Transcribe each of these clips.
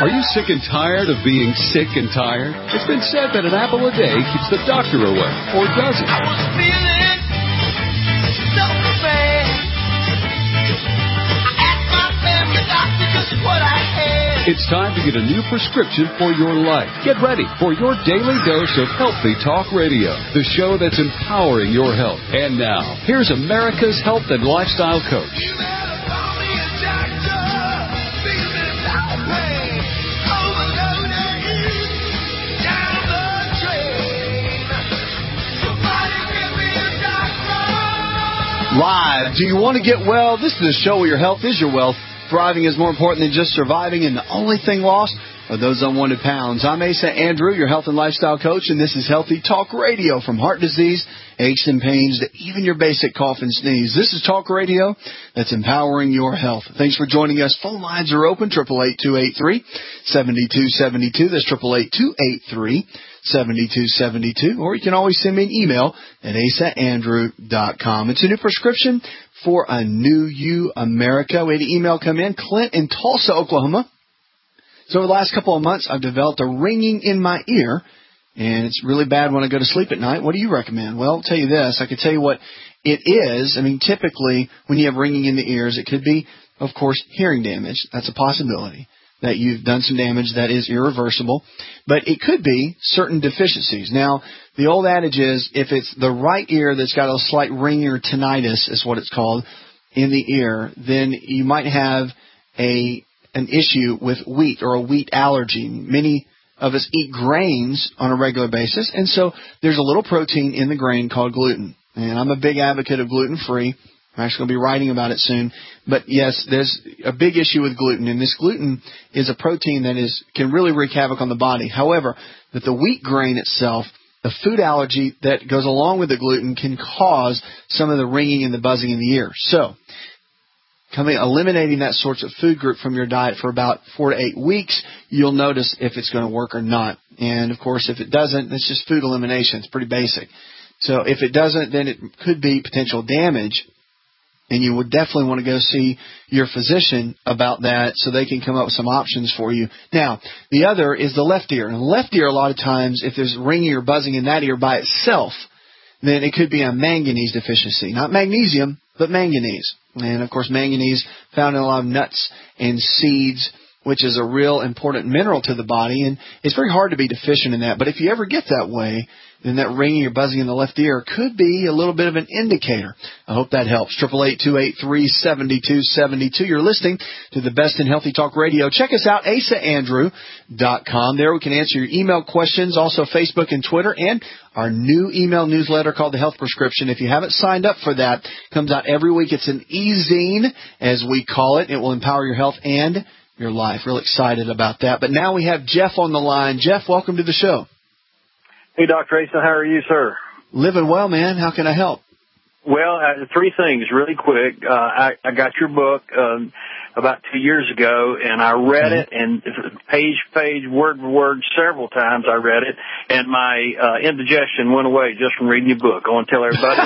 Are you sick and tired of being sick and tired? It's been said that an apple a day keeps the doctor away, or does it? I was feeling so bad. I asked my family doctor just what I had. It's time to get a new prescription for your life. Get ready for your daily dose of Healthy Talk Radio, the show that's empowering your health. And now, here's America's health and lifestyle coach. Live. Do you want to get well? This is the show where your health is your wealth. Thriving is more important than just surviving, and the only thing lost are those unwanted pounds. I'm Asa Andrew, your health and lifestyle coach, and this is Healthy Talk Radio. From heart disease, aches and pains, to even your basic cough and sneeze. This is Talk Radio that's empowering your health. Thanks for joining us. Phone lines are open, 888-283-7272. That's 888-283-7272. Or you can always send me an email at asaandrew.com. It's a new prescription for a new you, America. We had an email come in, Clint in Tulsa, Oklahoma. So over the last couple of months, I've developed a ringing in my ear, and it's really bad when I go to sleep at night. What do you recommend? Well, I'll tell you this. I could tell you what it is. I mean, typically, when you have ringing in the ears, it could be, of course, hearing damage. That's a possibility, that you've done some damage that is irreversible. But it could be certain deficiencies. Now, the old adage is, if it's the right ear that's got a slight ringing or tinnitus, is what it's called, in the ear, then you might have an issue with wheat or a wheat allergy. Many of us eat grains on a regular basis, and so there's a little protein in the grain called gluten. And I'm a big advocate of gluten-free. I'm actually going to be writing about it soon. But yes, there's a big issue with gluten, and this gluten is a protein that can really wreak havoc on the body. However, that the wheat grain itself, the food allergy that goes along with the gluten, can cause some of the ringing and the buzzing in the ear. So, eliminating that sort of food group from your diet for about 4 to 8 weeks, you'll notice if it's going to work or not. And, of course, if it doesn't, it's just food elimination. It's pretty basic. So if it doesn't, then it could be potential damage, and you would definitely want to go see your physician about that so they can come up with some options for you. Now, the other is the left ear. And the left ear, a lot of times, if there's ringing or buzzing in that ear by itself, then it could be a manganese deficiency. Not magnesium, but manganese. And, of course, manganese found in a lot of nuts and seeds, which is a real important mineral to the body. And it's very hard to be deficient in that. But if you ever get that way, then that ringing or buzzing in the left ear could be a little bit of an indicator. I hope that helps. 888-283-7272. You're listening to the best in Healthy Talk Radio. Check us out, asaandrew.com. There we can answer your email questions, also Facebook and Twitter, and our new email newsletter called The Health Prescription. If you haven't signed up for that, it comes out every week. It's an e-zine, as we call it. It will empower your health and your life. Real excited about that. But now we have Jeff on the line. Jeff, welcome to the show. Hey, Dr. Asa, how are you, sir? Living well, man. How can I help? Well, 3 things really quick. I got your book about 2 years ago, and I read it, and page for page, word for word, several times I read it, and my indigestion went away just from reading your book. I want to tell everybody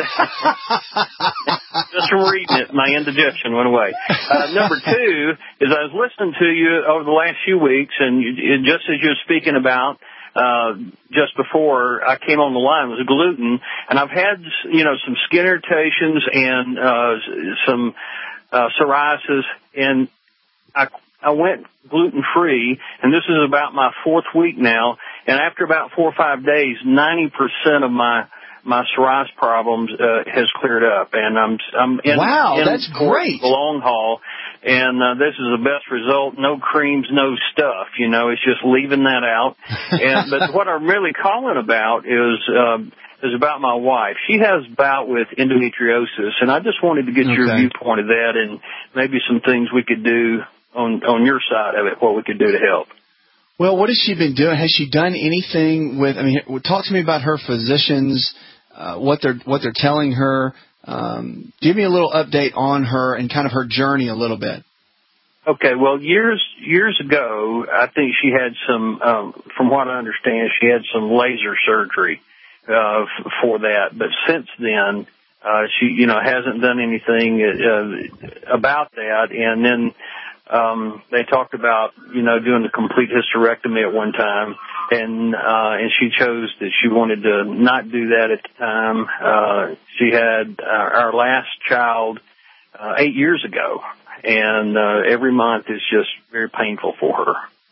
just from reading it, my indigestion went away. Number 2 is I was listening to you over the last few weeks, and just as you were speaking about, just before I came on the line was gluten, and I've had, some skin irritations and some psoriasis, and I went gluten-free, and this is about my 4th week now, and after about 4 or 5 days, 90% of my psoriasis problems has cleared up, and I'm in that's great. The long haul, and this is the best result. No creams, no stuff. It's just leaving that out. But what I'm really calling about is about my wife. She has a bout with endometriosis, and I just wanted to get your viewpoint of that, and maybe some things we could do on your side of it. What we could do to help. Well, what has she been doing? Has she done anything with? Talk to me about her physicians. What they're telling her. Give me a little update on her and kind of her journey a little bit. Okay, well, years ago, I think she had some, from what I understand, she had some laser surgery for that. But since then, she hasn't done anything about that. And then They talked about, doing the complete hysterectomy at one time, and she chose that she wanted to not do that at the time. She had our last child 8 years ago, and every month is just very painful for her.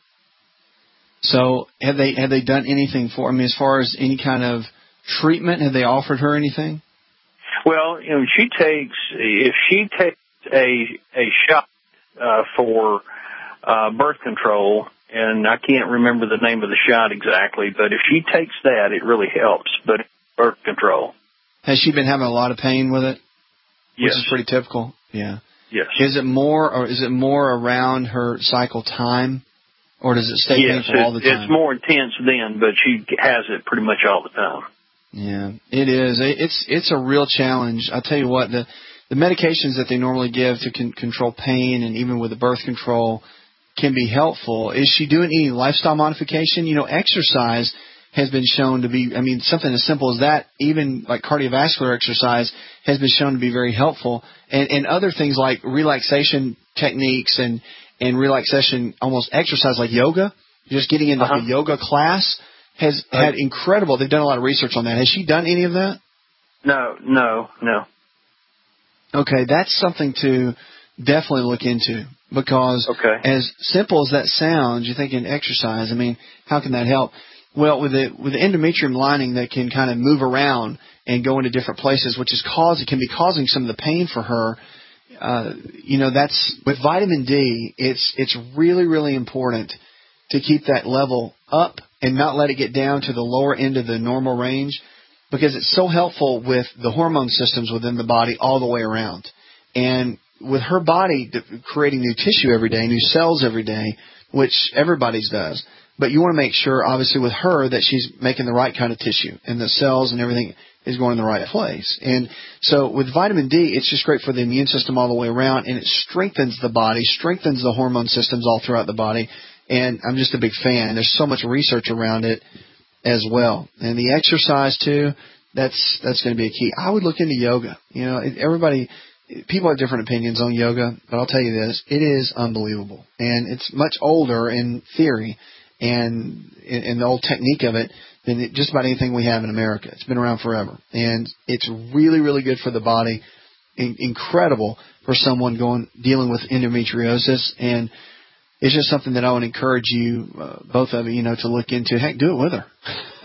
So have they done anything for, as far as any kind of treatment? Have they offered her anything? Well, if she takes a shot for birth control, and I can't remember the name of the shot exactly, but if she takes that, it really helps. But birth control. Has she been having a lot of pain with it? Yes. Which is pretty typical. Yeah. Yes. Is it more around her cycle time, or does it stay painful all the time? It's more intense then, but she has it pretty much all the time. Yeah, it is. It's a real challenge. I'll tell you what, the medications that they normally give to control pain, and even with the birth control, can be helpful. Is she doing any lifestyle modification? Exercise has been shown to be, something as simple as that, even like cardiovascular exercise, has been shown to be very helpful. And other things like relaxation techniques and relaxation, almost exercise like yoga, just getting into like a yoga class has had incredible, they've done a lot of research on that. Has she done any of that? No. Okay, that's something to definitely look into, because as simple as that sounds, you're thinking exercise, how can that help? Well, with the endometrium lining that can kind of move around and go into different places, which it can be causing some of the pain for her. That's with vitamin D. It's really, really important to keep that level up and not let it get down to the lower end of the normal range, because it's so helpful with the hormone systems within the body all the way around. And with her body creating new tissue every day, new cells every day, which everybody's does, but you want to make sure, obviously, with her that she's making the right kind of tissue and the cells and everything is going in the right place. And so with vitamin D, it's just great for the immune system all the way around, and it strengthens the body, strengthens the hormone systems all throughout the body. And I'm just a big fan. There's so much research around it as well. And the exercise, too, that's going to be a key. I would look into yoga. People have different opinions on yoga, but I'll tell you this, it is unbelievable. And it's much older in theory and in the old technique of it than just about anything we have in America. It's been around forever. And it's really, really good for the body, incredible for someone dealing with endometriosis. And it's just something that I would encourage you, both of you, to look into. Heck, do it with her.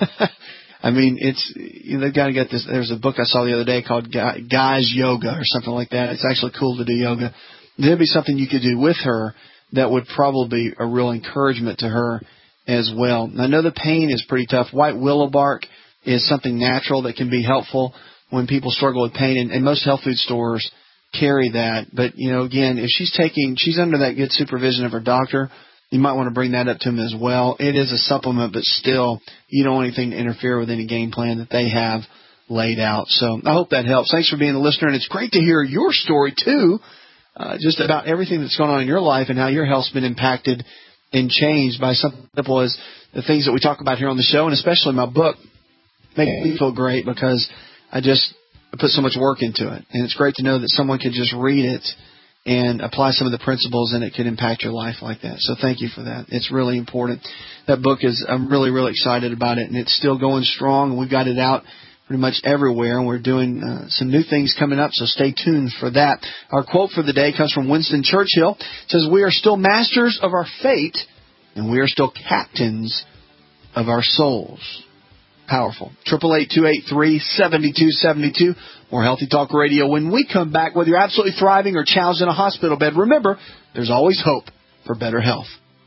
They've got to get this. There's a book I saw the other day called Guys Yoga or something like that. It's actually cool to do yoga. There'd be something you could do with her that would probably be a real encouragement to her as well. And I know the pain is pretty tough. White willow bark is something natural that can be helpful when people struggle with pain, and most health food stores carry that. But, again, if she's under that good supervision of her doctor, you might want to bring that up to them as well. It is a supplement, but still, you don't want anything to interfere with any game plan that they have laid out. So I hope that helps. Thanks for being a listener, and it's great to hear your story, too, just about everything that's going on in your life and how your health's been impacted and changed by something simple as the things that we talk about here on the show, and especially my book. Make me feel great because I put so much work into it. And it's great to know that someone can just read it and apply some of the principles, and it can impact your life like that. So thank you for that. It's really important. That book I'm really, really excited about it, and it's still going strong. We've got it out pretty much everywhere, and we're doing some new things coming up, so stay tuned for that. Our quote for the day comes from Winston Churchill. It says, "We are still masters of our fate, and we are still captains of our souls." Powerful. 888-283-7272. More Healthy Talk Radio. When we come back, whether you're absolutely thriving or challenged in a hospital bed, remember, there's always hope for better health.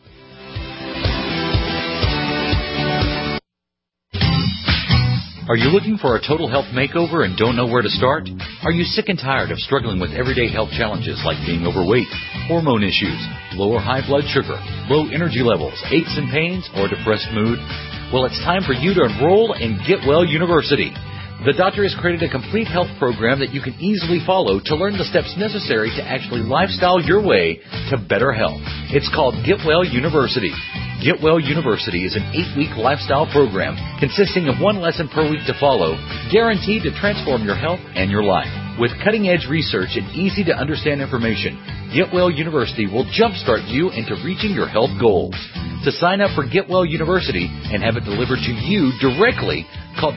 Are you looking for a total health makeover and don't know where to start? Are you sick and tired of struggling with everyday health challenges like being overweight, hormone issues, low or high blood sugar, low energy levels, aches and pains, or depressed mood? Well, it's time for you to enroll in Get Well University. The doctor has created a complete health program that you can easily follow to learn the steps necessary to actually lifestyle your way to better health. It's called Get Well University. Get Well University is an 8-week lifestyle program consisting of 1 lesson per week to follow, guaranteed to transform your health and your life. With cutting-edge research and easy-to-understand information, Get Well University will jumpstart you into reaching your health goals. To sign up for Get Well University and have it delivered to you directly, call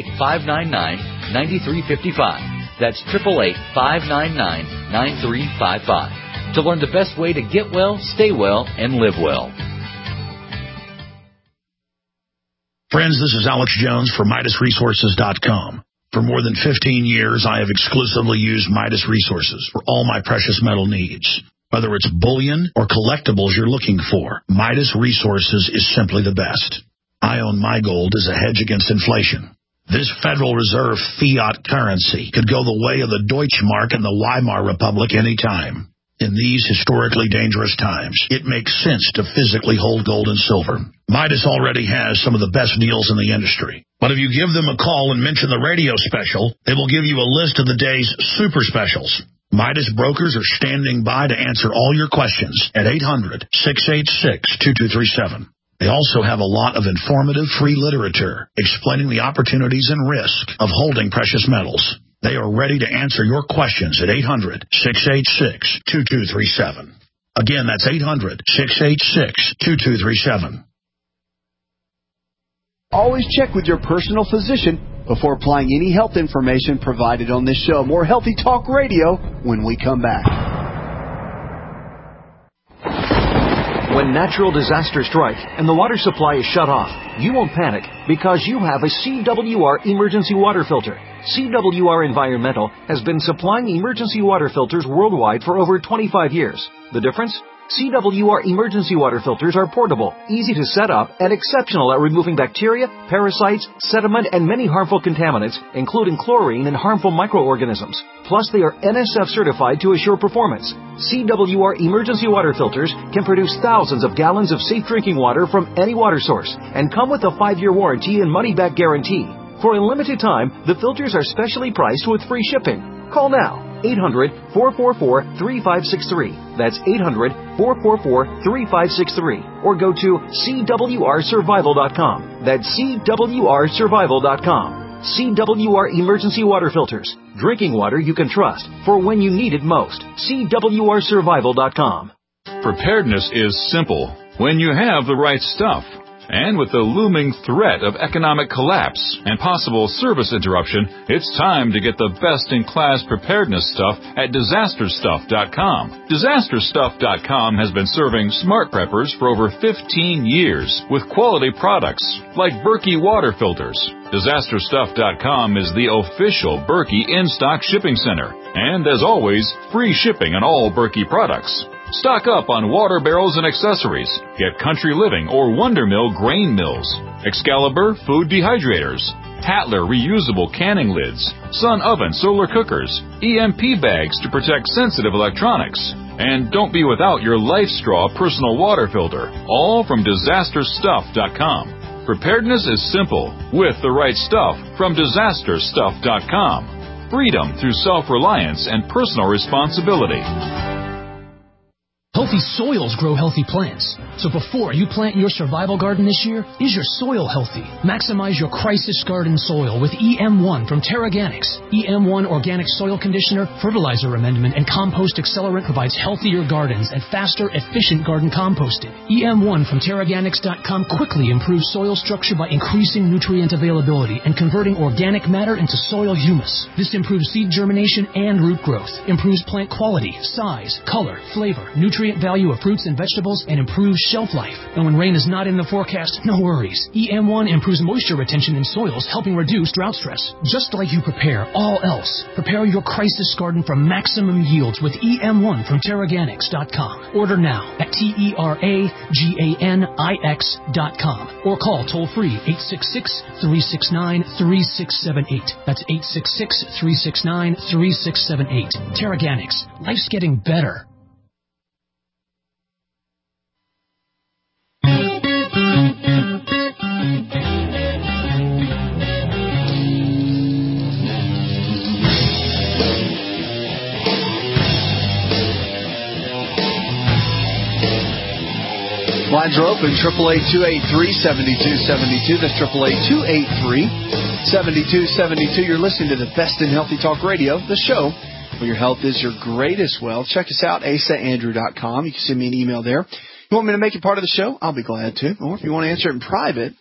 888-599-9355. That's 888-599-9355. To learn the best way to get well, stay well, and live well. Friends, this is Alex Jones for MidasResources.com. For more than 15 years, I have exclusively used Midas Resources for all my precious metal needs. Whether it's bullion or collectibles you're looking for, Midas Resources is simply the best. I own my gold as a hedge against inflation. This Federal Reserve fiat currency could go the way of the Deutschmark and the Weimar Republic any time. In these historically dangerous times, it makes sense to physically hold gold and silver. Midas already has some of the best deals in the industry. But if you give them a call and mention the radio special, they will give you a list of the day's super specials. Midas brokers are standing by to answer all your questions at 800-686-2237. They also have a lot of informative free literature explaining the opportunities and risk of holding precious metals. They are ready to answer your questions at 800-686-2237. Again, that's 800-686-2237. Always check with your personal physician before applying any health information provided on this show. More Healthy Talk Radio when we come back. When natural disasters strike and the water supply is shut off, you won't panic because you have a CWR emergency water filter. CWR Environmental has been supplying emergency water filters worldwide for over 25 years. The difference? CWR emergency water filters are portable, easy to set up, and exceptional at removing bacteria, parasites, sediment, and many harmful contaminants, including chlorine and harmful microorganisms. Plus, they are NSF certified to assure performance. CWR emergency water filters can produce thousands of gallons of safe drinking water from any water source and come with a 5-year warranty and money-back guarantee. For a limited time, the filters are specially priced with free shipping. Call now. 800-444-3563. That's 800-444-3563. Or go to CWRsurvival.com. That's CWRsurvival.com. CWR Emergency Water Filters. Drinking water you can trust for when you need it most. CWRsurvival.com. Preparedness is simple when you have the right stuff. And with the looming threat of economic collapse and possible service interruption, it's time to get the best-in-class preparedness stuff at DisasterStuff.com. DisasterStuff.com has been serving smart preppers for over 15 years with quality products like Berkey water filters. DisasterStuff.com is the official Berkey in-stock shipping center. And as always, free shipping on all Berkey products. Stock up on water barrels and accessories. Get Country Living or Wonder Mill grain mills, Excalibur food dehydrators, Hatler reusable canning lids, Sun Oven solar cookers, EMP bags to protect sensitive electronics. And don't be without your Life Straw personal water filter, all from DisasterStuff.com. Preparedness is simple with the right stuff from DisasterStuff.com. Freedom through self-reliance and personal responsibility. Healthy soils grow healthy plants. So before you plant your survival garden this year, is your soil healthy? Maximize your crisis garden soil with EM1 from Terraganics. EM1 Organic Soil Conditioner, Fertilizer Amendment, and Compost Accelerant provides healthier gardens and faster, efficient garden composting. EM1 from Terraganics.com quickly improves soil structure by increasing nutrient availability and converting organic matter into soil humus. This improves seed germination and root growth, improves plant quality, size, color, flavor, nutrient value of fruits and vegetables, and improves shelf life. And when rain is not in the forecast, no worries. EM1 improves moisture retention in soils, helping reduce drought stress. Just like you prepare all else, prepare your crisis garden for maximum yields with EM1 from Terraganics.com. Order now at TERAGANIX.com or call toll-free 866-369-3678. That's 866-369-3678. Terraganics. Life's getting better. Lines are open, 888-283-7272. That's 888-283-7272. 7272. You're listening to the Best in Healthy Talk Radio, the show where your health is your greatest wealth. Check us out, asaandrew.com. You can send me an email there. You want me to make you part of the show? I'll be glad to. Or if you want to answer it in private,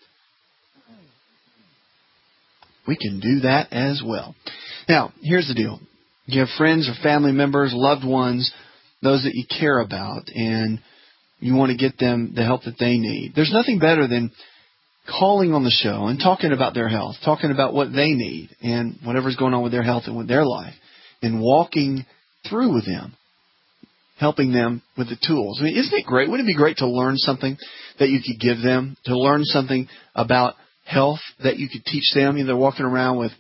we can do that as well. Now, here's the deal. You have friends or family members, loved ones, those that you care about, and you want to get them the help that they need. There's nothing better than calling on the show and talking about their health, talking about what they need and whatever's going on with their health and with their life, and walking through with them, helping them with the tools. I mean, isn't it great? Wouldn't it be great to learn something that you could give them, to learn something about health that you could teach them? You know, they're walking around with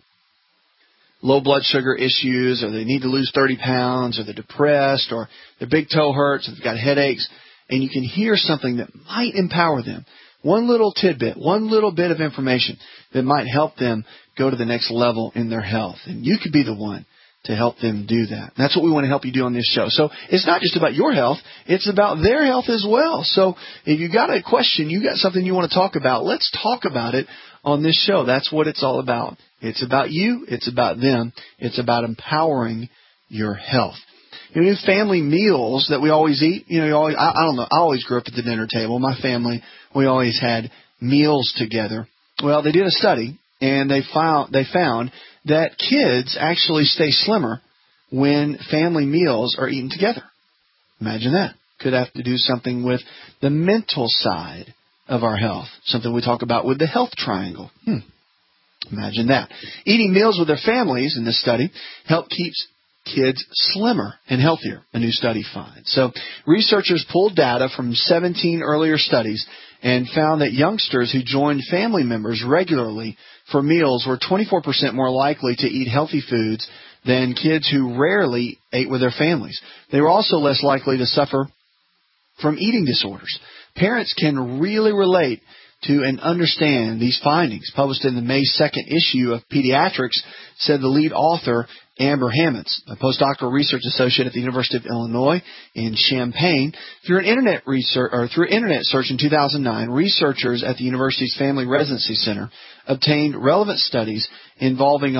low blood sugar issues, or they need to lose 30 pounds, or they're depressed, or their big toe hurts, or they've got headaches, and you can hear something that might empower them. One little tidbit, one little bit of information that might help them go to the next level in their health. And you could be the one to help them do that. And that's what we want to help you do on this show. So it's not just about your health, it's about their health as well. So if you got a question, you got something you want to talk about, let's talk about it on this show. That's what it's all about. It's about you, it's about them, it's about empowering your health. You know, family meals that we always eat, I don't know, I always grew up at the dinner table. My family, we always had meals together. Well, they did a study, and they found that kids actually stay slimmer when family meals are eaten together. Imagine that. Could have to do something with the mental side of our health, something we talk about with the health triangle. Imagine that. Eating meals with their families in this study help keeps kids slimmer and healthier, a new study finds. So researchers pulled data from 17 earlier studies and found that youngsters who joined family members regularly for meals were 24% more likely to eat healthy foods than kids who rarely ate with their families. They were also less likely to suffer from eating disorders. Parents can really relate to and understand these findings. Published in the May 2nd issue of Pediatrics, said the lead author, Amber Hammonds, a postdoctoral research associate at the University of Illinois in Champaign. Through internet search in 2009, researchers at the university's Family Residency Center obtained relevant studies involving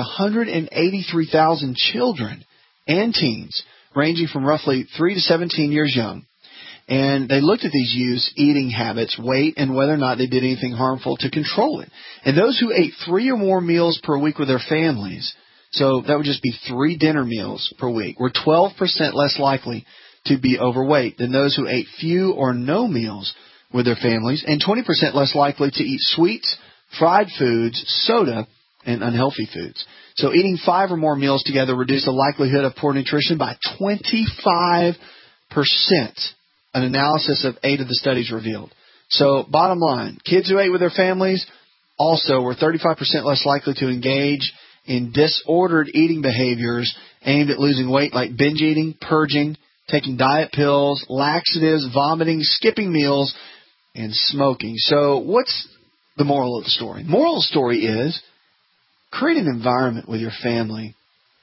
183,000 children and teens, ranging from roughly 3 to 17 years young. And they looked at these youths' eating habits, weight, and whether or not they did anything harmful to control it. And those who ate 3 or more meals per week with their families, so that would just be 3 dinner meals per week, were 12% less likely to be overweight than those who ate few or no meals with their families, and 20% less likely to eat sweets, fried foods, soda, and unhealthy foods. So eating 5 or more meals together reduced the likelihood of poor nutrition by 25%. An analysis of 8 of the studies revealed. So bottom line, kids who ate with their families also were 35% less likely to engage in disordered eating behaviors aimed at losing weight, like binge eating, purging, taking diet pills, laxatives, vomiting, skipping meals, and smoking. So what's the moral of the story? Moral of the story is create an environment with your family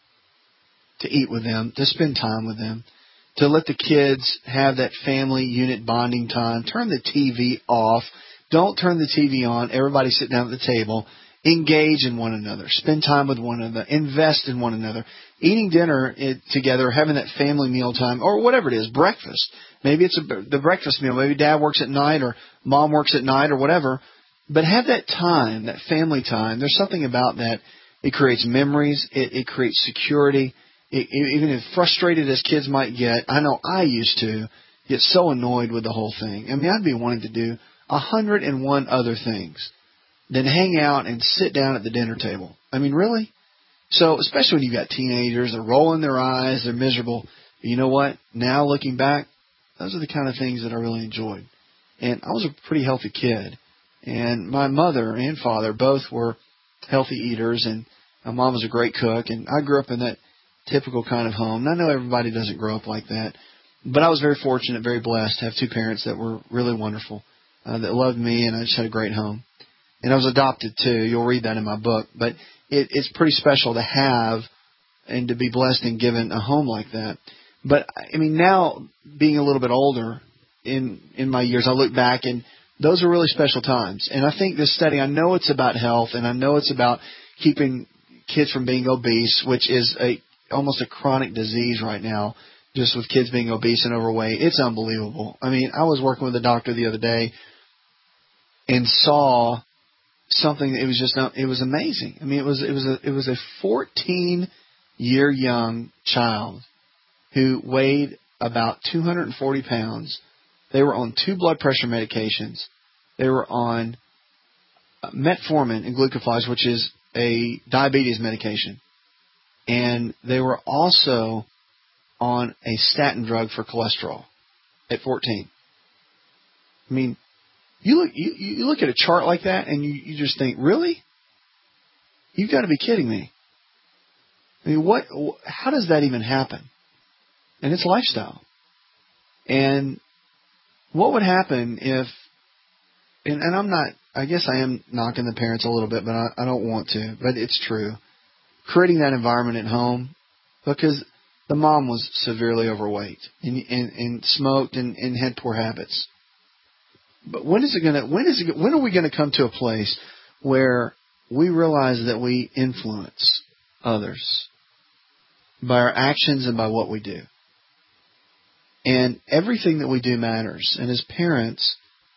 to eat with them, to spend time with them, to let the kids have that family unit bonding time. Turn the TV off. Don't turn the TV on. Everybody sit down at the table. Engage in one another. Spend time with one another. Invest in one another. Eating dinner together, having that family meal time, or whatever it is, breakfast. Maybe it's the breakfast meal. Maybe dad works at night or mom works at night or whatever. But have that time, that family time. There's something about that. It creates memories. It creates security. Even as frustrated as kids might get, I know I used to get so annoyed with the whole thing. I mean, I'd be wanting to do 101 other things than hang out and sit down at the dinner table. I mean, really? So, especially when you've got teenagers, they're rolling their eyes, they're miserable. But you know what? Now looking back, those are the kind of things that I really enjoyed. And I was a pretty healthy kid. And my mother and father both were healthy eaters, and my mom was a great cook. And I grew up in that typical kind of home. And I know everybody doesn't grow up like that, but I was very fortunate, very blessed to have 2 parents that were really wonderful, that loved me, and I just had a great home. And I was adopted too. You'll read that in my book. But it's pretty special to have and to be blessed and given a home like that. But, I mean, now being a little bit older in my years, I look back, and those are really special times. And I think this study, I know it's about health, and I know it's about keeping kids from being obese, which is almost a chronic disease right now, just with kids being obese and overweight. It's unbelievable. I mean, I was working with a doctor the other day and saw something. It was amazing. I mean, it was a 14-year young child who weighed about 240 pounds. They were on 2 blood pressure medications. They were on metformin and glucophage, which is a diabetes medication. And they were also on a statin drug for cholesterol at 14. I mean, you look at a chart like that and you just think, really? You've got to be kidding me. I mean, how does that even happen? And it's lifestyle. And what would happen if, and I'm not, I guess I am knocking the parents a little bit, but I don't want to, but it's true. Creating that environment at home, because the mom was severely overweight and smoked and had poor habits. But when are we going to come to a place where we realize that we influence others by our actions and by what we do? And everything that we do matters. And as parents,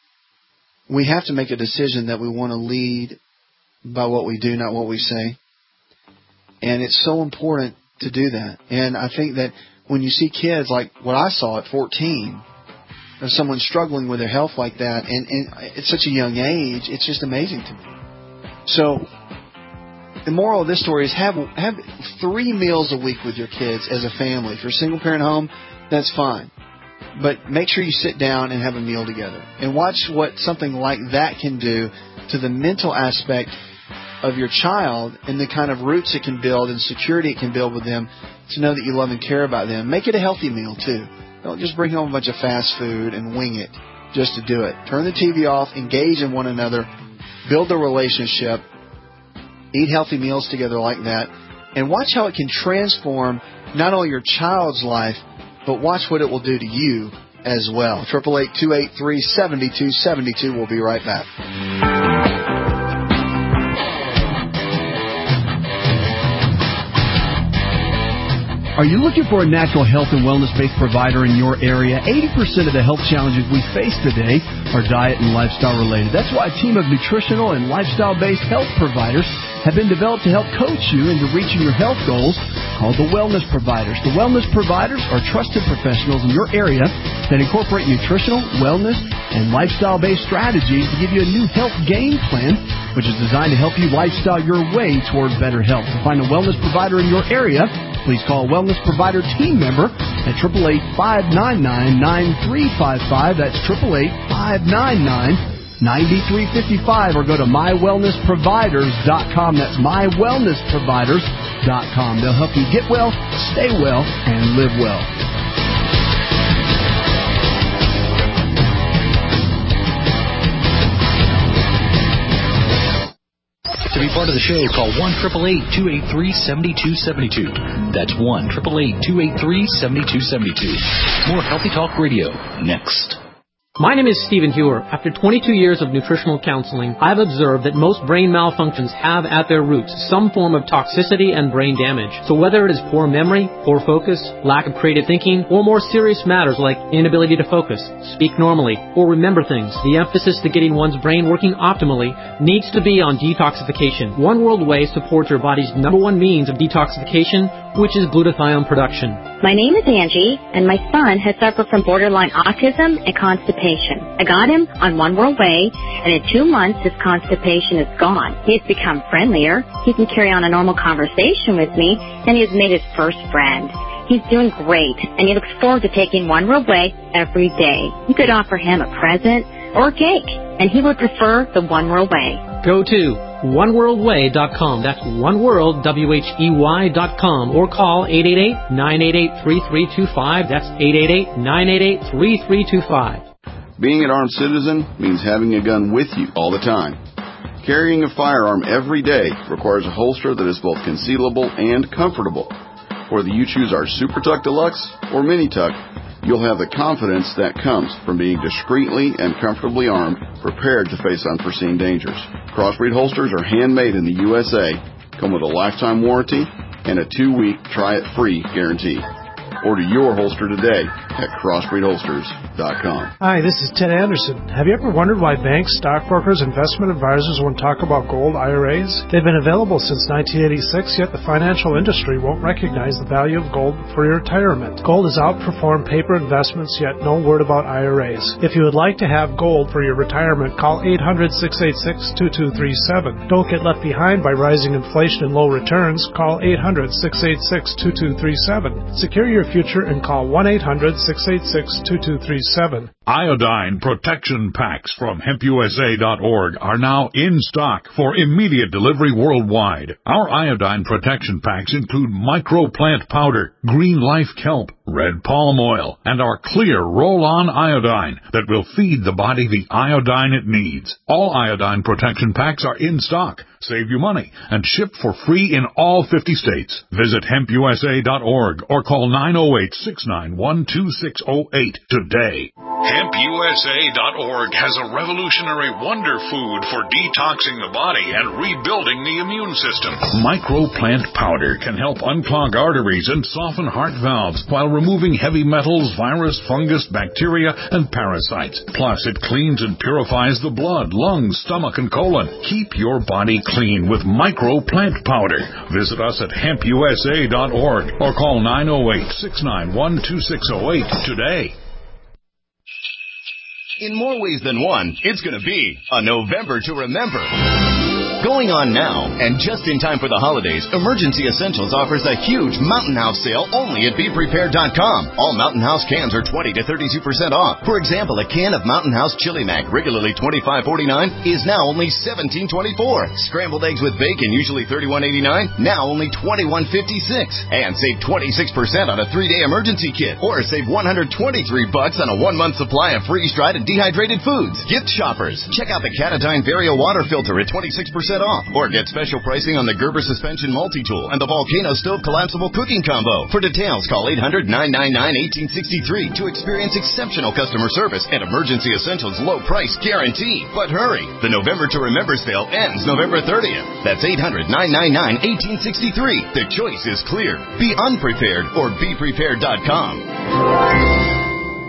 we have to make a decision that we want to lead by what we do, not what we say. And it's so important to do that. And I think that when you see kids like what I saw at 14, or someone struggling with their health like that, and at such a young age, it's just amazing to me. So the moral of this story is have 3 meals a week with your kids as a family. If you're a single-parent home, that's fine. But make sure you sit down and have a meal together. And watch what something like that can do to the mental aspect of your child and the kind of roots it can build and security it can build with them to know that you love and care about them. Make it a healthy meal, too. Don't just bring home a bunch of fast food and wing it just to do it. Turn the TV off, engage in one another, build a relationship, eat healthy meals together like that, and watch how it can transform not only your child's life, but watch what it will do to you as well. 888-283-7272. We'll be right back. Are you looking for a natural health and wellness-based provider in your area? 80% of the health challenges we face today are diet and lifestyle related. That's why a team of nutritional and lifestyle-based health providers have been developed to help coach you into reaching your health goals, called the Wellness Providers. The Wellness Providers are trusted professionals in your area that incorporate nutritional, wellness, and lifestyle-based strategies to give you a new health game plan, which is designed to help you lifestyle your way toward better health. To find a wellness provider in your area, please call a Wellness Provider team member at 888-599-9355. That's 888-599-9355, or go to mywellnessproviders.com. That's mywellnessproviders.com. They'll help you get well, stay well, and live well. To be part of the show, call 1-888-283-7272. That's 1-888-283-7272. More Healthy Talk Radio next. My name is Stephen Hewer. After 22 years of nutritional counseling, I've observed that most brain malfunctions have at their roots some form of toxicity and brain damage. So whether it is poor memory, poor focus, lack of creative thinking, or more serious matters like inability to focus, speak normally, or remember things, the emphasis to getting one's brain working optimally needs to be on detoxification. One World Whey supports your body's #1 means of detoxification, which is glutathione production. My name is Angie, and my son has suffered from borderline autism and constipation. I got him on One World Whey, and in 2 months, his constipation is gone. He has become friendlier. He can carry on a normal conversation with me, and he has made his first friend. He's doing great, and he looks forward to taking One World Whey every day. You could offer him a present or a cake, and he would prefer the One World Whey. Go to oneworldwhey.com. That's oneworldwhey.com, or call 888-988-3325. That's 888-988-3325. Being an armed citizen means having a gun with you all the time. Carrying a firearm every day requires a holster that is both concealable and comfortable. Whether you choose our Super Tuck Deluxe or Mini Tuck, you'll have the confidence that comes from being discreetly and comfortably armed, prepared to face unforeseen dangers. Crossbreed holsters are handmade in the USA, come with a lifetime warranty and a 2-week try-it-free guarantee. Order your holster today at crossbreedholsters.com. Hi, this is Ted Anderson. Have you ever wondered why banks, stockbrokers, investment advisors won't talk about gold IRAs? They've been available since 1986, yet the financial industry won't recognize the value of gold for your retirement. Gold has outperformed paper investments, yet no word about IRAs. If you would like to have gold for your retirement, call 800-686-2237. Don't get left behind by rising inflation and low returns. Call 800-686-2237. Secure your future and call 1-800-686-2237. Iodine protection packs from hempusa.org are now in stock for immediate delivery worldwide. Our iodine protection packs include microplant powder, green life kelp, red palm oil, and our clear roll-on iodine that will feed the body the iodine it needs. All iodine protection packs are in stock, save you money, and ship for free in all 50 states. Visit hempusa.org or call 908-691-2608 today. HempUSA.org has a revolutionary wonder food for detoxing the body and rebuilding the immune system. Microplant powder can help unclog arteries and soften heart valves while removing heavy metals, virus, fungus, bacteria, and parasites. Plus, it cleans and purifies the blood, lungs, stomach, and colon. Keep your body clean with Microplant powder. Visit us at HempUSA.org or call 908-691-2608 today. In more ways than one, it's going to be a November to remember. Going on now, and just in time for the holidays, Emergency Essentials offers a huge Mountain House sale only at BePrepared.com. All Mountain House cans are 20 to 32% off. For example, a can of Mountain House Chili Mac, regularly $25.49, is now only $17.24. Scrambled eggs with bacon, usually $31.89, now only $21.56. And save 26% on a 3-day emergency kit, or save $123 on a 1-month supply of freeze-dried and dehydrated foods. Gift shoppers, check out the Catadine Vario water filter at 26% off, or get special pricing on the Gerber suspension multi-tool and the Volcano stove collapsible cooking combo. For details, call 800-999-1863 to experience exceptional customer service and Emergency Essentials low price guarantee. But hurry, the November to Remember sale ends November 30th. That's 800-999-1863. The choice is clear. Be unprepared or BePrepared.com.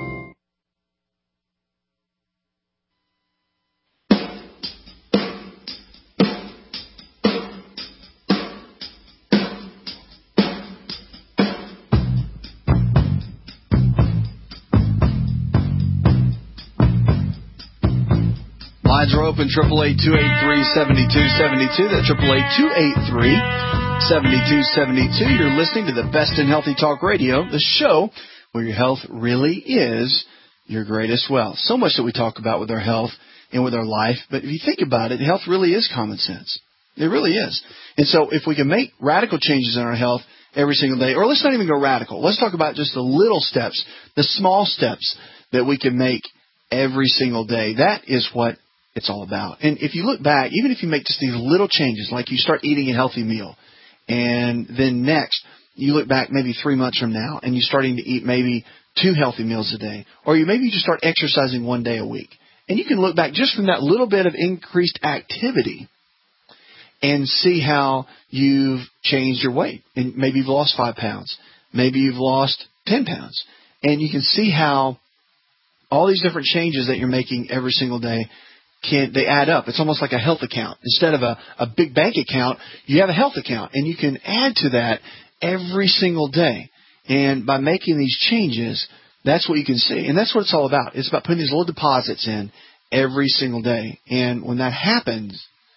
Lines are open, 888-283-7272. That's 888-283-7272. You're listening to the Best in Healthy Talk Radio, the show where your health really is your greatest wealth. So much that we talk about with our health and with our life, but if you think about it, health really is common sense. It really is. And so if we can make radical changes in our health every single day, or let's not even go radical. Let's talk about just the little steps, the small steps that we can make every single day. That is what it's all about. And if you look back, even if you make just these little changes, like you start eating a healthy meal, and then next you look back maybe 3 months from now, and you're starting to eat maybe 2 healthy meals a day, or maybe you just start exercising 1 day a week. And you can look back just from that little bit of increased activity and see how you've changed your weight. And maybe you've lost 5 pounds. Maybe you've lost 10 pounds. And you can see how all these different changes that you're making every single day, they add up. It's almost like a health account. Instead of a big bank account, you have a health account, and you can add to that every single day. And by making these changes, that's what you can see. And that's what it's all about. It's about putting these little deposits in every single day. And when that happens,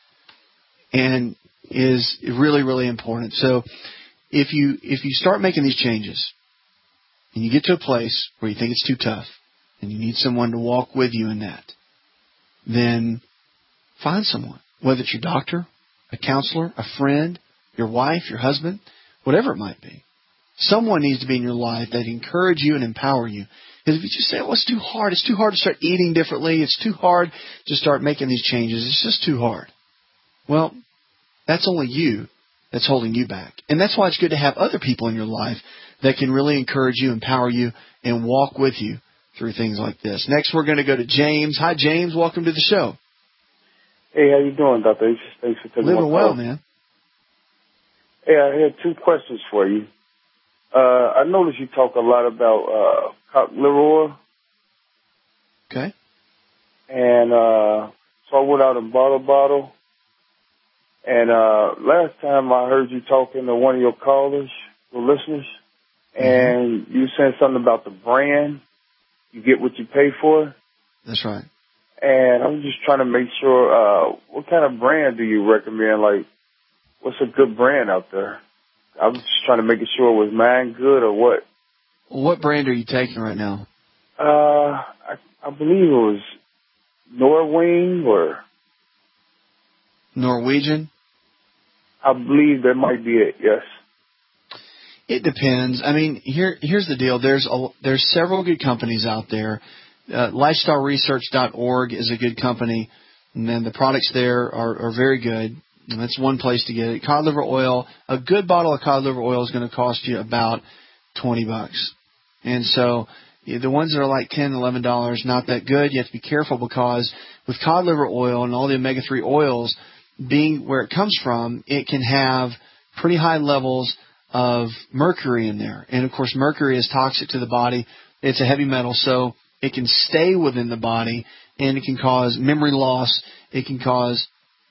and is really, really important. So if you start making these changes, and you get to a place where you think it's too tough, and you need someone to walk with you in that, then find someone, whether it's your doctor, a counselor, a friend, your wife, your husband, whatever it might be. Someone needs to be in your life that encourage you and empower you. Because if you just say, oh, it's too hard to start eating differently, it's too hard to start making these changes, it's just too hard. Well, that's only you that's holding you back. And that's why it's good to have other people in your life that can really encourage you, empower you, and walk with you through things like this. Next, we're going to go to James. Hi, James. Welcome to the show. Hey, how you doing, Dr. H? Thanks for taking my call. Living well, man. Hey, I had two questions for you. I noticed you talk a lot about cod liver oil. Okay. And so I went out and bought a bottle. And last time I heard you talking to one of your callers, or listeners, and you said something about the brand. You get what you pay for. That's right. And I'm just trying to make sure, what kind of brand do you recommend? Like, what's a good brand out there? I was just trying to make sure it was mine good or what. What brand are you taking right now? I believe it was Norwing or Norwegian. I believe that might be it. Yes. It depends. I mean, here's the deal. There's several good companies out there. LifestyleResearch.org is a good company, and then the products there are very good. And that's one place to get it. Cod liver oil, a good bottle of cod liver oil is going to cost you about $20. And so the ones that are like $10, $11, not that good. You have to be careful because with cod liver oil and all the omega-3 oils, being where it comes from, it can have pretty high levels of mercury in there. And, of course, mercury is toxic to the body. It's a heavy metal, so it can stay within the body, and it can cause memory loss. It can cause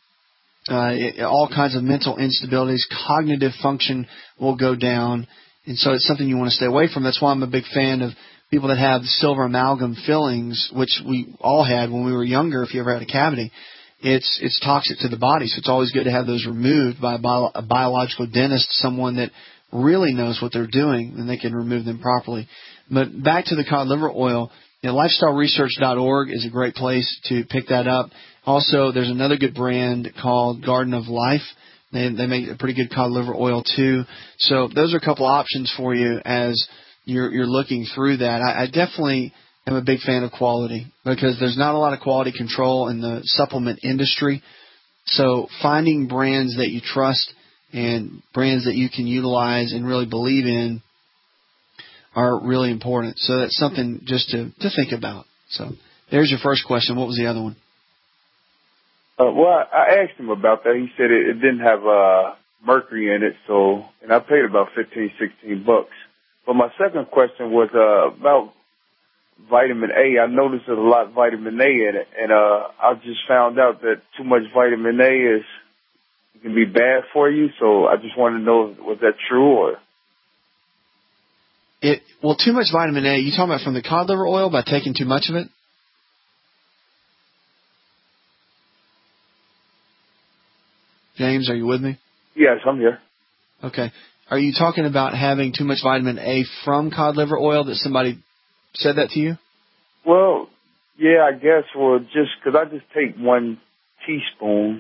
all kinds of mental instabilities. Cognitive function will go down, and so it's something you want to stay away from. That's why I'm a big fan of people that have silver amalgam fillings, which we all had when we were younger if you ever had a cavity. It's toxic to the body, so it's always good to have those removed by a biological dentist, someone that really knows what they're doing, and they can remove them properly. But back to the cod liver oil, LifestyleResearch.org is a great place to pick that up. Also, there's another good brand called Garden of Life. They make a pretty good cod liver oil, too. So those are a couple options for you as you're looking through that. I definitely am a big fan of quality because there's not a lot of quality control in the supplement industry. So finding brands that you trust and brands that you can utilize and really believe in are really important. So that's something just to think about. So there's your first question. What was the other one? Well, I asked him about that. He said it didn't have mercury in it, and I paid about $15-16. But my second question was about vitamin A. I noticed there's a lot of vitamin A in it, and I just found out that too much vitamin A can be bad for you. So I just wanted to know, was that true or? Well, too much vitamin A. You talking about from the cod liver oil by taking too much of it? James, are you with me? Yes, I'm here. Okay. Are you talking about having too much vitamin A from cod liver oil, that somebody said that to you? Well, yeah, I guess. Well, just because I just take one teaspoon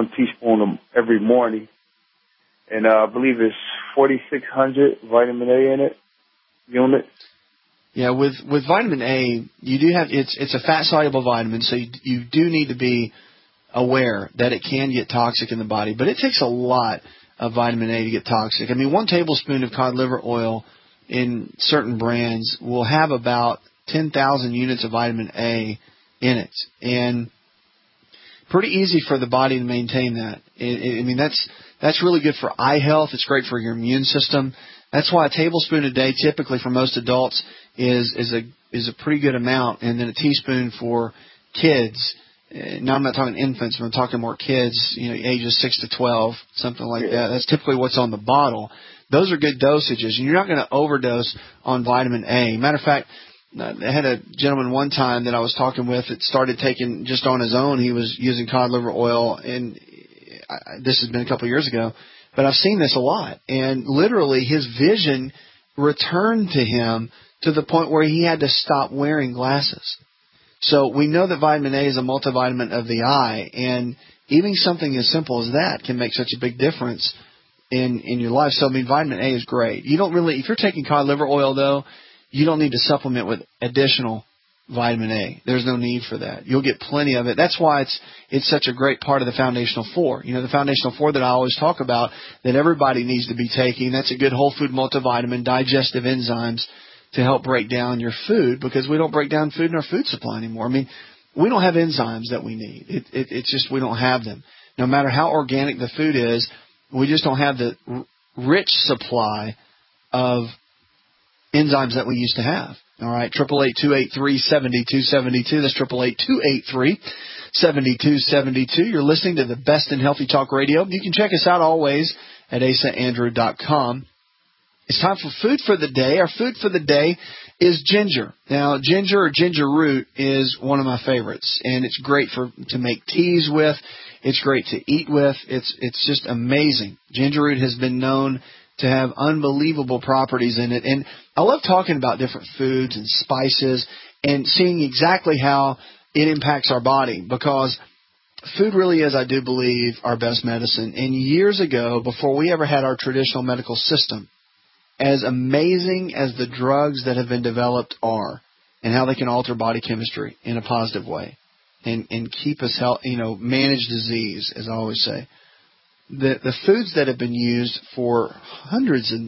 every morning, and I believe it's 4,600 vitamin A in it, units. Yeah, with vitamin A, you do have it's a fat-soluble vitamin, so you do need to be aware that it can get toxic in the body, but it takes a lot of vitamin A to get toxic. I mean, 1 tablespoon of cod liver oil in certain brands will have about 10,000 units of vitamin A in it, and pretty easy for the body to maintain that. I mean, that's really good for eye health. It's great for your immune system. That's why a tablespoon a day, typically for most adults, is a pretty good amount, and then a teaspoon for kids. Now, I'm not talking infants, but I'm talking more kids, ages 6 to 12, something like that. That's typically what's on the bottle. Those are good dosages, and you're not going to overdose on vitamin A. Matter of fact, I had a gentleman one time that I was talking with that started taking just on his own. He was using cod liver oil, and this has been a couple of years ago, but I've seen this a lot. And literally his vision returned to him to the point where he had to stop wearing glasses. So we know that vitamin A is a multivitamin of the eye, and even something as simple as that can make such a big difference in your life. So, I mean, vitamin A is great. You don't really, if you're taking cod liver oil, though, you don't need to supplement with additional vitamin A. There's no need for that. You'll get plenty of it. That's why it's such a great part of the Foundational 4. The Foundational 4 that I always talk about that everybody needs to be taking, that's a good whole food multivitamin, digestive enzymes to help break down your food, because we don't break down food in our food supply anymore. I mean, we don't have enzymes that we need. It's just we don't have them. No matter how organic the food is, we just don't have the rich supply of enzymes that we used to have. All right, 888-283-7272. That's 888-283-7272. You're listening to the Best in Healthy Talk Radio. You can check us out always at asaandrew.com. It's time for food for the day. Our food for the day is ginger. Now, ginger or ginger root is one of my favorites, and it's great to make teas with. It's great to eat with. It's just amazing. Ginger root has been known to have unbelievable properties in it. And I love talking about different foods and spices and seeing exactly how it impacts our body, because food really is, I do believe, our best medicine. And years ago, before we ever had our traditional medical system, as amazing as the drugs that have been developed are and how they can alter body chemistry in a positive way and keep us healthy, manage disease, as I always say, the foods that have been used for hundreds of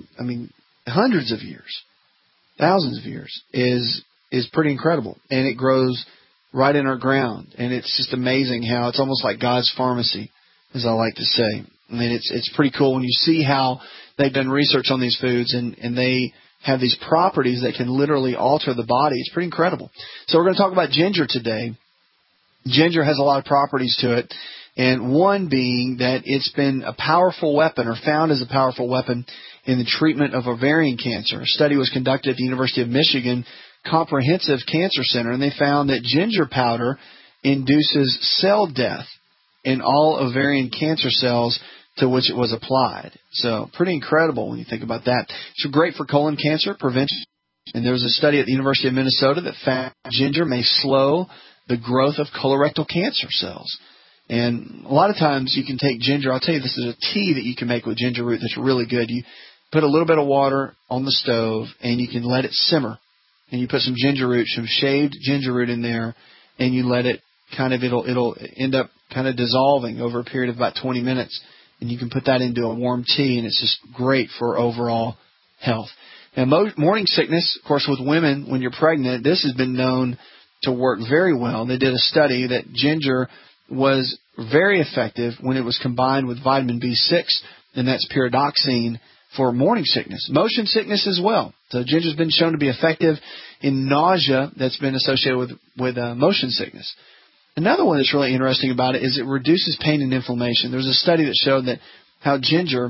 years, thousands of years, is pretty incredible. And it grows right in our ground. And it's just amazing how it's almost like God's pharmacy, as I like to say. I mean, it's pretty cool when you see how they've done research on these foods and they have these properties that can literally alter the body. It's pretty incredible. So we're going to talk about ginger today. Ginger has a lot of properties to it, and one being that it's been a powerful weapon, or found as a powerful weapon, in the treatment of ovarian cancer. A study was conducted at the University of Michigan Comprehensive Cancer Center, and they found that ginger powder induces cell death in all ovarian cancer cells to which it was applied. So pretty incredible when you think about that. It's great for colon cancer prevention. And there was a study at the University of Minnesota that found ginger may slow the growth of colorectal cancer cells. And a lot of times you can take ginger. I'll tell you, this is a tea that you can make with ginger root that's really good. You put a little bit of water on the stove and you can let it simmer. And you put some ginger root, some shaved ginger root in there, and you let it it'll end up kind of dissolving over a period of about 20 minutes. And you can put that into a warm tea, and it's just great for overall health. And morning sickness, of course, with women, when you're pregnant, this has been known to work very well. They did a study that ginger was very effective when it was combined with vitamin B6, and that's pyridoxine, for morning sickness. Motion sickness as well. So ginger's been shown to be effective in nausea that's been associated with motion sickness. Another one that's really interesting about it is it reduces pain and inflammation. There's a study that showed that how ginger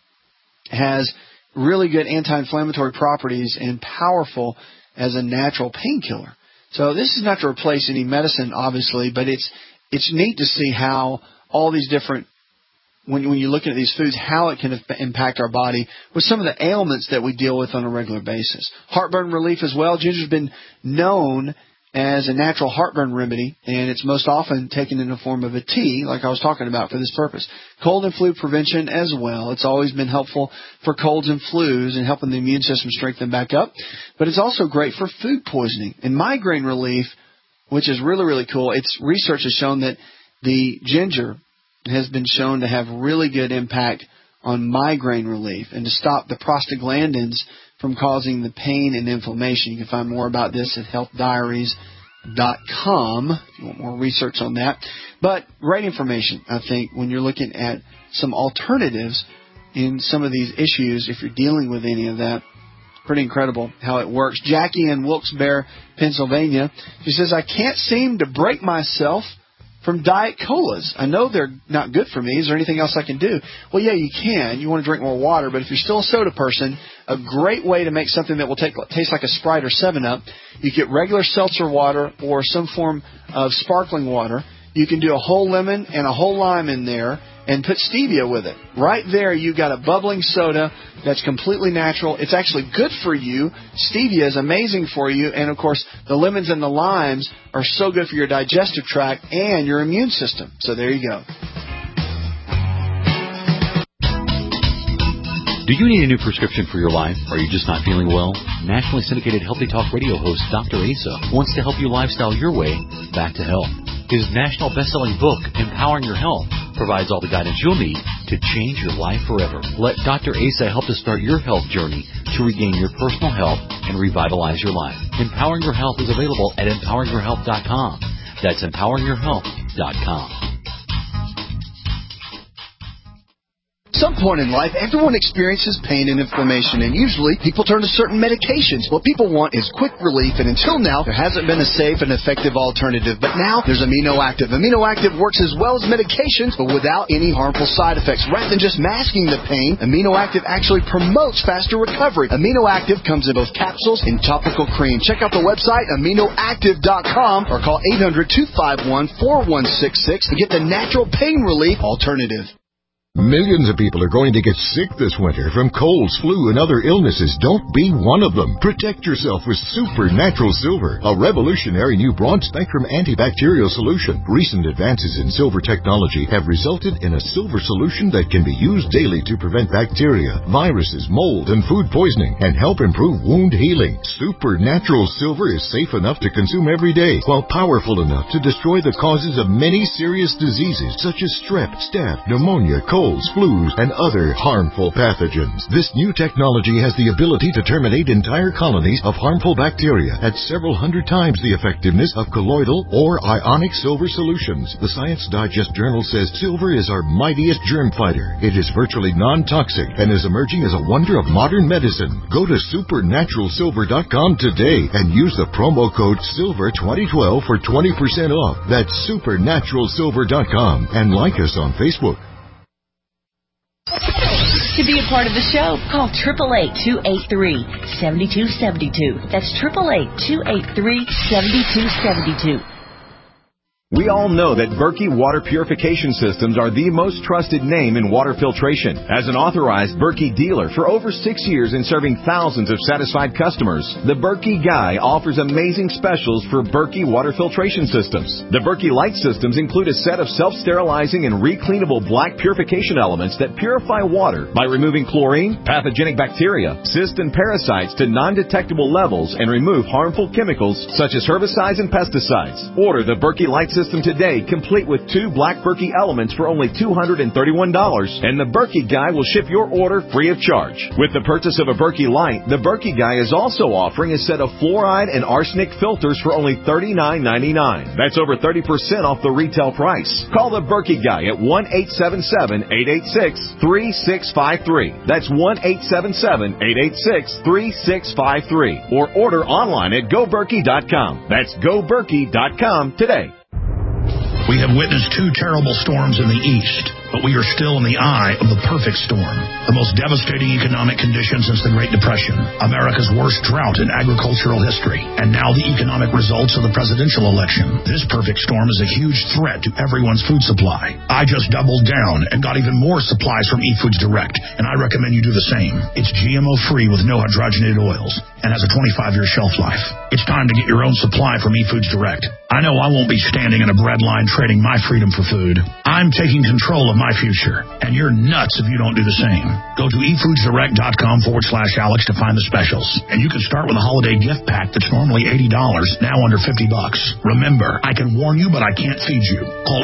has really good anti-inflammatory properties and powerful as a natural painkiller. So this is not to replace any medicine, obviously, but it's neat to see how all these different, when you're looking at these foods, how it can impact our body with some of the ailments that we deal with on a regular basis. Heartburn relief as well. Ginger's been known as a natural heartburn remedy, and it's most often taken in the form of a tea, like I was talking about, for this purpose. Cold and flu prevention as well. It's always been helpful for colds and flus and helping the immune system strengthen back up. But it's also great for food poisoning. And migraine relief, which is really, really cool, research has shown that the ginger has been shown to have really good impact on migraine relief and to stop the prostaglandins from causing the pain and inflammation. You can find more about this at healthdiaries.com if you want more research on that. But great information, I think, when you're looking at some alternatives in some of these issues, if you're dealing with any of that. Pretty incredible how it works. Jackie in Wilkes-Barre, Pennsylvania, she says, I can't seem to break myself from Diet Colas. I know they're not good for me. Is there anything else I can do? Well, yeah, you can. You want to drink more water, but if you're still a soda person, a great way to make something that will taste like a Sprite or 7-Up, you get regular seltzer water or some form of sparkling water. You can do a whole lemon and a whole lime in there and put stevia with it. Right there, you got a bubbling soda that's completely natural. It's actually good for you. Stevia is amazing for you. And, of course, the lemons and the limes are so good for your digestive tract and your immune system. So there you go. Do you need a new prescription for your life? Are you just not feeling well? Nationally syndicated Healthy Talk radio host Dr. Asa wants to help you lifestyle your way back to health. His national best-selling book, Empowering Your Health, provides all the guidance you'll need to change your life forever. Let Dr. Asa help to start your health journey to regain your personal health and revitalize your life. Empowering Your Health is available at empoweringyourhealth.com. That's empoweringyourhealth.com. some point in life, everyone experiences pain and inflammation, and usually people turn to certain medications. What people want is quick relief, and until now, there hasn't been a safe and effective alternative. But now, there's Amino Active. Amino Active works as well as medications, but without any harmful side effects. Rather than just masking the pain, Amino Active actually promotes faster recovery. Amino Active comes in both capsules and topical cream. Check out the website, aminoactive.com, or call 800-251-4166 to get the natural pain relief alternative. Millions of people are going to get sick this winter from colds, flu, and other illnesses. Don't be one of them. Protect yourself with Supernatural Silver, a revolutionary new broad-spectrum antibacterial solution. Recent advances in silver technology have resulted in a silver solution that can be used daily to prevent bacteria, viruses, mold, and food poisoning, and help improve wound healing. Supernatural Silver is safe enough to consume every day, while powerful enough to destroy the causes of many serious diseases such as strep, staph, pneumonia, colds, flus, and other harmful pathogens. This new technology has the ability to terminate entire colonies of harmful bacteria at several hundred times the effectiveness of colloidal or ionic silver solutions. The Science Digest journal says silver is our mightiest germ fighter. It is virtually non-toxic and is emerging as a wonder of modern medicine. Go to supernaturalsilver.com today and use the promo code SILVER2012 for 20% off. That's supernaturalsilver.com, and like us on Facebook. To be a part of the show, call 888-283-7272. That's 888-283-7272. We all know that Berkey Water Purification Systems are the most trusted name in water filtration. As an authorized Berkey dealer for over 6 years and serving thousands of satisfied customers, the Berkey Guy offers amazing specials for Berkey Water Filtration Systems. The Berkey Light Systems include a set of self-sterilizing and recleanable black purification elements that purify water by removing chlorine, pathogenic bacteria, cysts, and parasites to non-detectable levels and remove harmful chemicals such as herbicides and pesticides. Order the Berkey Light System today, complete with 2 black Berkey elements for only $231, and the Berkey Guy will ship your order free of charge. With the purchase of a Berkey Light, the Berkey Guy is also offering a set of fluoride and arsenic filters for only $39.99. That's over 30% off the retail price. Call the Berkey Guy at 1-877-886-3653. That's 1-877-886-3653. Or order online at GoBerkey.com. That's GoBerkey.com today. We have witnessed 2 terrible storms in the east, but we are still in the eye of the perfect storm. The most devastating economic conditions since the Great Depression, America's worst drought in agricultural history, and now the economic results of the presidential election. This perfect storm is a huge threat to everyone's food supply. I just doubled down and got even more supplies from eFoods Direct, and I recommend you do the same. It's GMO-free with no hydrogenated oils and has a 25-year shelf life. It's time to get your own supply from eFoods Direct. I know I won't be standing in a bread line trading my freedom for food. I'm taking control of my future, and you're nuts if you don't do the same. Go to efoodsdirect.com/Alex to find the specials, and you can start with a holiday gift pack that's normally $80, now under $50. Remember, I can warn you, but I can't feed you. Call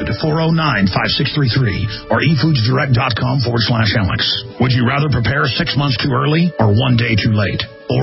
800-409-5633 or efoodsdirect.com/Alex. Would you rather prepare 6 months too early or 1 day too late?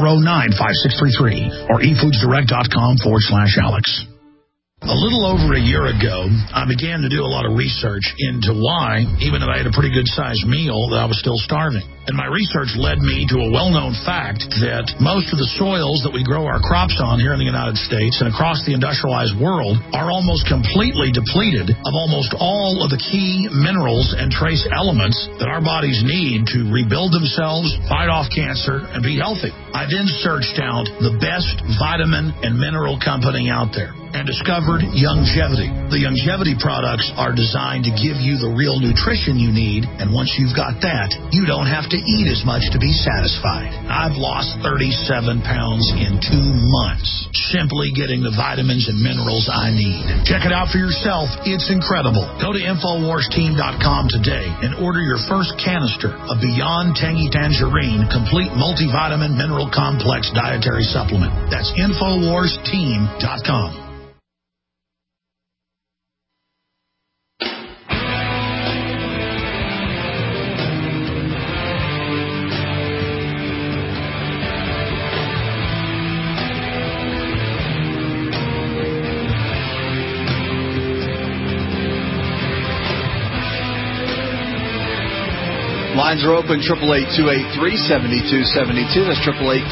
409-5633 or efoodsdirect.com/Alex. A little over a year ago, I began to do a lot of research into why, even if I had a pretty good-sized meal, that I was still starving. And my research led me to a well-known fact that most of the soils that we grow our crops on here in the United States and across the industrialized world are almost completely depleted of almost all of the key minerals and trace elements that our bodies need to rebuild themselves, fight off cancer, and be healthy. I then searched out the best vitamin and mineral company out there and discovered Youngevity. The Youngevity products are designed to give you the real nutrition you need, and once you've got that, you don't have to eat as much to be satisfied. I've lost 37 pounds in 2 months, simply getting the vitamins and minerals I need. Check it out for yourself. It's incredible. Go to InfoWarsTeam.com today and order your first canister of Beyond Tangy Tangerine Complete Multivitamin Mineral Complex Dietary Supplement. That's InfoWarsTeam.com. Lines are open, 888-283-7272. That's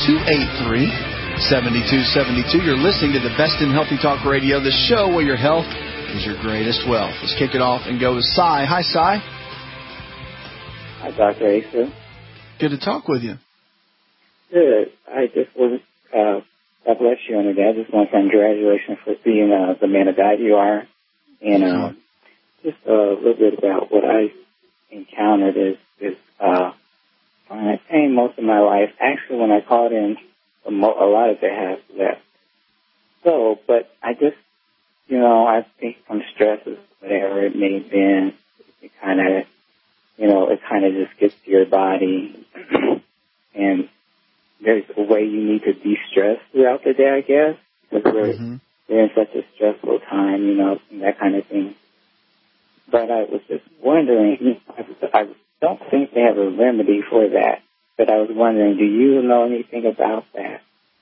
888-283-7272. You're listening to the Best in Healthy Talk Radio, the show where your health is your greatest wealth. Let's kick it off and go with Cy. Hi, Cy. Hi, Dr. Asa. Good to talk with you. Good. I just want God bless you on the day. I just want to congratulations for being the man of God you are. And just a little bit about what I encountered is chronic pain most of my life. Actually, when I called in, a lot of it has left. So, but I just, I think from stress or whatever it may have been, it kind of just gets to your body. And there's a way you need to de-stress throughout the day, I guess, because we're in such a stressful time, and that kind of thing. But I was just wondering, I don't think they have a remedy for that, but I was wondering, do you know anything about that,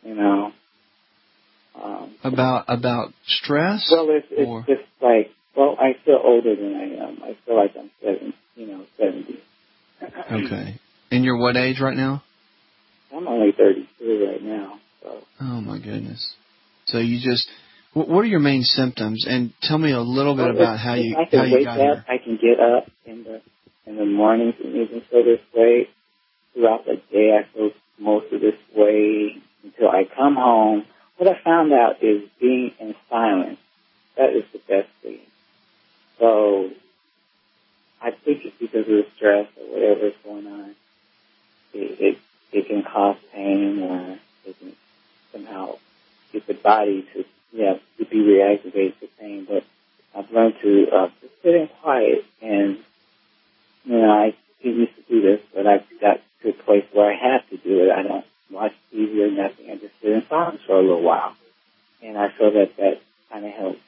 About stress? Well, it's just like, I feel older than I am. I feel like I'm 70. Okay. And you're what age right now? I'm only 32 right now. So. Oh, my goodness. So you just, what are your main symptoms? And tell me a little bit about how you got here. I can get up in the mornings and even feel this way. Throughout the day, I feel most of this way until I come home. What I found out is being in silence. That is the best thing. So I think it's because of the stress or whatever is going on. It can cause pain, or it can somehow get the body to be reactivated to pain. But I've learned to just sit in quiet, and I didn't used to do this, but I've got to a place where I have to do it. I don't watch TV or nothing. I just sit in silence for a little while, and I feel that kind of helps.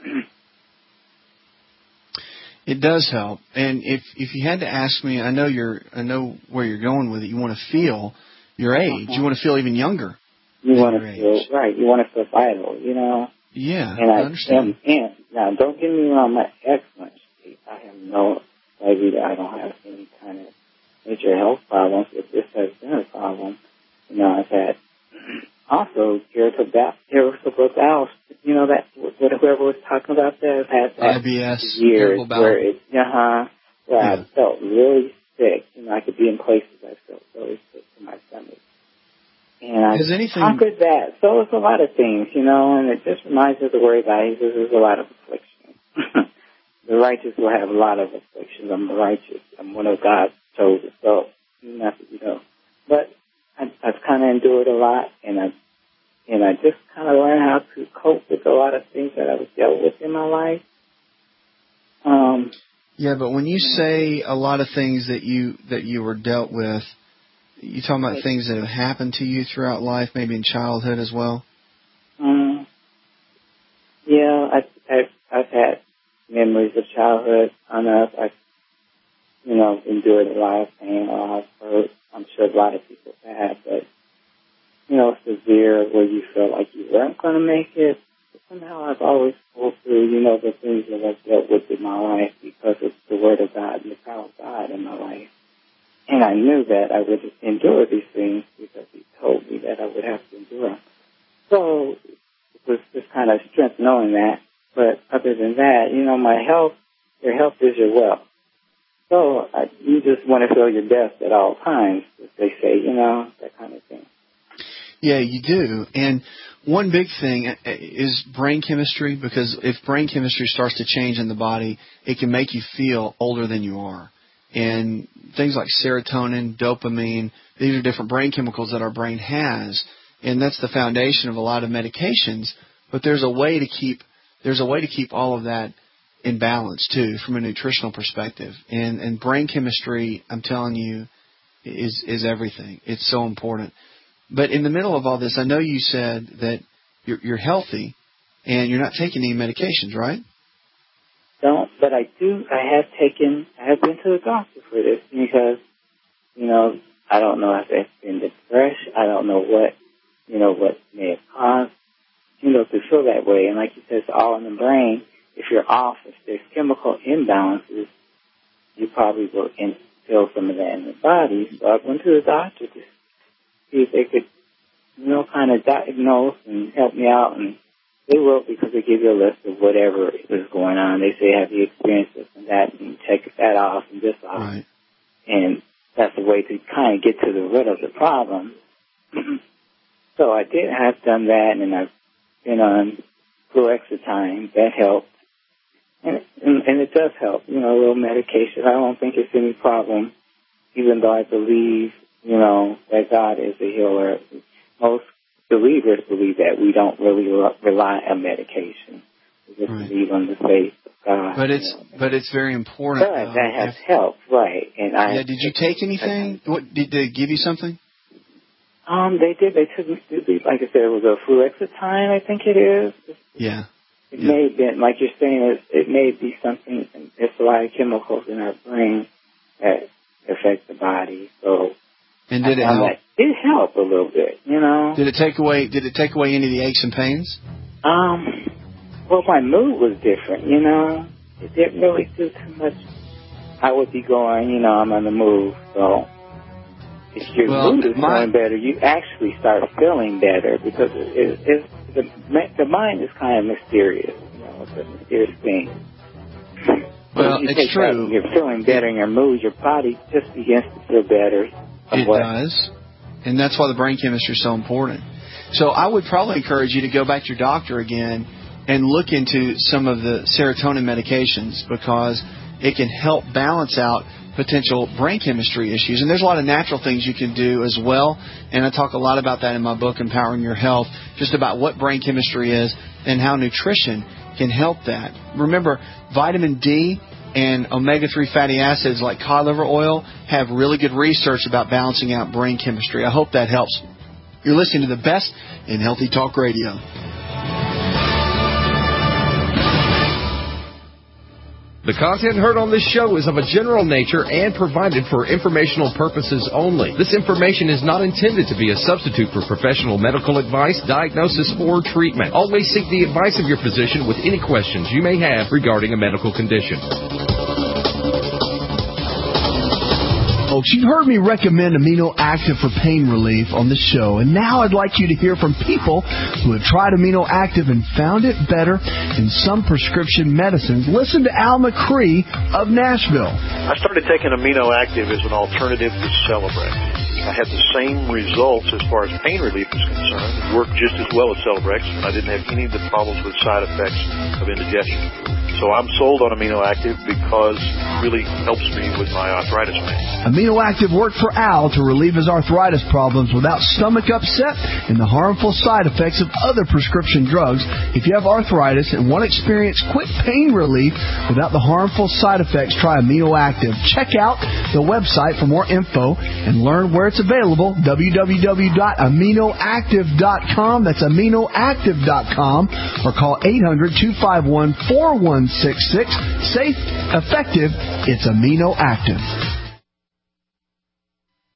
It does help. And if you had to ask me, I know where you're going with it. You want to feel your age. You want to feel even younger. You want to feel right. You want to feel vital. Yeah, and I understand. And now, don't get me wrong. My excellent shape. I have no idea. I don't have any kind of major health problems. If this has been a problem, I've had also irritable bowel. That whoever was talking about that, I've had that IBS, years where I felt really sick. I could be in places I felt really sick to my stomach. And I conquered that. So it's a lot of things, and it just reminds me of the word of God. He says there's a lot of affliction. The righteous will have a lot of afflictions. I'm righteous. I'm one of God's chosen. So, But I've kind of endured a lot, and I just kind of learned how to cope with a lot of things that I was dealt with in my life. Yeah, but when you say a lot of things that you were dealt with, you talking about things that have happened to you throughout life, maybe in childhood as well? Yeah, I've had memories of childhood on us. I've endured a lot of pain, a lot of hurt. I'm sure a lot of people have, but severe where you felt like you weren't going to make it. But somehow I've always pulled through, the things that I've dealt with in my life because of the Word of God and the power of God in my life. And I knew that I would endure these things because He told me that I would have to endure them. So it was just kind of strength knowing that. But other than that, my health, your health is your wealth. So you just want to feel your best at all times, as they say, that kind of thing. Yeah, you do. And one big thing is brain chemistry, because if brain chemistry starts to change in the body, it can make you feel older than you are. And things like serotonin, dopamine, these are different brain chemicals that our brain has, and that's the foundation of a lot of medications. But there's a way to keep all of that in balance too, from a nutritional perspective. And brain chemistry, I'm telling you, is everything. It's so important. But in the middle of all this, I know you said that you're healthy and you're not taking any medications, right? Don't, but I do. I have been to the doctor for this because, I don't know if it's been depression. I don't know what may have caused, to feel that way. And like you said, it's all in the brain. If you're off, if there's chemical imbalances, you probably will feel some of that in their body. So I went to the doctor to see if they could, kind of diagnose and help me out. And they will, because they give you a list of whatever is going on. They say, have you experienced this and that, and take that off and this off. Right. And that's a way to kind of get to the root of the problem. So I have done that, and I've been on fluoxetine. That helped. And it does help, a little medication. I don't think it's any problem, even though I believe, that God is a healer. Most believers believe that we don't really rely on medication. We just believe on the faith of God. But it's very important. But that has helped, right? And did you take anything? Did they give you something? They did. They took me through, like I said, it was a fluoxetine, I think it is. Yeah. It may have been, like you're saying, it may be something. There's a lot of chemicals in our brain that affect the body. So, and did it help? It helped a little bit, Did it take away any of the aches and pains? Well, my mood was different. It didn't really do too much. I would be going, I'm on the move, so. If your mood is feeling better, you actually start feeling better, because the mind is kind of mysterious. It's a mysterious thing. Well, it's true. You're feeling better in your mood, your body just begins to feel better. It does. And that's why the brain chemistry is so important. So I would probably encourage you to go back to your doctor again and look into some of the serotonin medications, because it can help balance out potential brain chemistry issues. And there's a lot of natural things you can do as well. And I talk a lot about that in my book, Empowering Your Health, just about what brain chemistry is and how nutrition can help that. Remember, vitamin D and omega-3 fatty acids like cod liver oil have really good research about balancing out brain chemistry. I hope that helps. You're listening to the best in Healthy Talk Radio. The content heard on this show is of a general nature and provided for informational purposes only. This information is not intended to be a substitute for professional medical advice, diagnosis, or treatment. Always seek the advice of your physician with any questions you may have regarding a medical condition. Folks, you've heard me recommend Amino Active for pain relief on the show, and now I'd like you to hear from people who have tried Amino Active and found it better in some prescription medicines. Listen to Al McCree of Nashville. I started taking Amino Active as an alternative to Celebrex. I had the same results as far as pain relief is concerned. It worked just as well as Celebrex, and I didn't have any of the problems with side effects of indigestion. So I'm sold on Amino Active because it really helps me with my arthritis pain. Amino Active worked for Al to relieve his arthritis problems without stomach upset and the harmful side effects of other prescription drugs. If you have arthritis and want to experience quick pain relief without the harmful side effects, try Amino Active. Check out the website for more info and learn where it's available, www.aminoactive.com. That's aminoactive.com, or call 800-251-4166. Safe, effective, it's Amino Active.